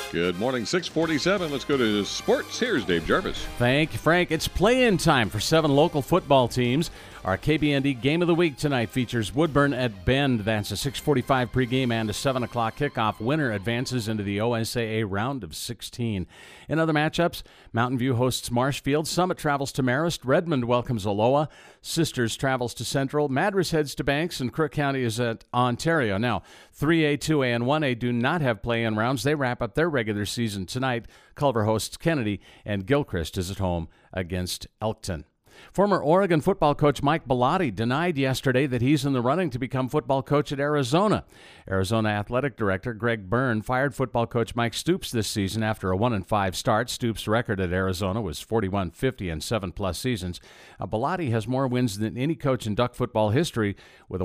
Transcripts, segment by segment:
Good morning, 6:47. Let's go to sports. Here's Dave Jarvis. Thank you, Frank. It's play-in time for 7 local football teams. Our KBND Game of the Week tonight features Woodburn at Bend. That's a 6:45 pregame and a 7 o'clock kickoff. Winner advances into the OSAA round of 16. In other matchups, Mountain View hosts Marshfield. Summit travels to Marist. Redmond welcomes Aloha. Sisters travels to Central. Madras heads to Banks, and Crook County is at Ontario. Now, 3A, 2A, and 1A do not have play-in rounds. They wrap up their regular season tonight. Culver hosts Kennedy, and Gilchrist is at home against Elkton. Former Oregon football coach Mike Bellotti denied yesterday that he's in the running to become football coach at Arizona. Arizona Athletic Director Greg Byrne fired football coach Mike Stoops this season after a 1-5 start. Stoops' record at Arizona was 41-50 in 7+ seasons. Bellotti has more wins than any coach in Duck football history with a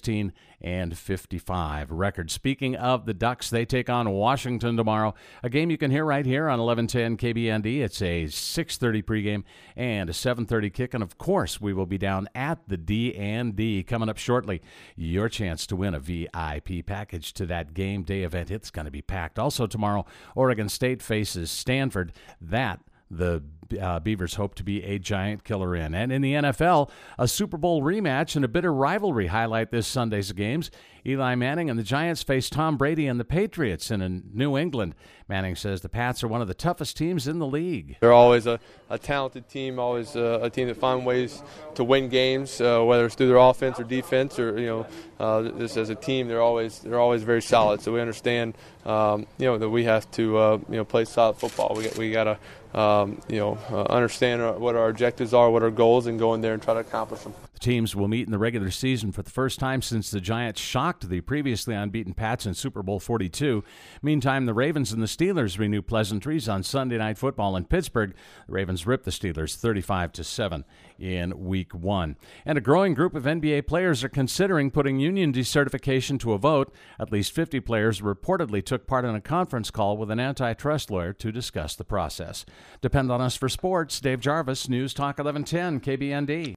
116-55 record. Speaking of the Ducks, they take on Washington tomorrow, a game you can hear right here on 1110 KBND. It's a 6:30 pregame and a 7:30 kick, and of course we will be down at the D&D coming up shortly. Your chance to win a VIP package to that game day event. It's going to be packed. Also tomorrow, Oregon State faces Stanford. That the Beavers hope to be a giant killer in. And in the NFL, a Super Bowl rematch and a bitter rivalry highlight this Sunday's games. Eli Manning and the Giants face Tom Brady and the Patriots in New England. Manning says the Pats are one of the toughest teams in the league. They're always a talented team, always a team that finds ways to win games, whether it's through their offense or defense, or just as a team, they're always very solid. So we understand, that we have to play solid football. We got to understand what our objectives are, what our goals, and go in there and try to accomplish them. The teams will meet in the regular season for the first time since the Giants shocked the previously unbeaten Pats in Super Bowl 42. Meantime, the Ravens and the Steelers renew pleasantries on Sunday Night Football in Pittsburgh. The Ravens ripped the Steelers 35-7 in Week 1. And a growing group of NBA players are considering putting union decertification to a vote. At least 50 players reportedly took part in a conference call with an antitrust lawyer to discuss the process. Depend on us for sports. Dave Jarvis, News Talk 1110 KBND.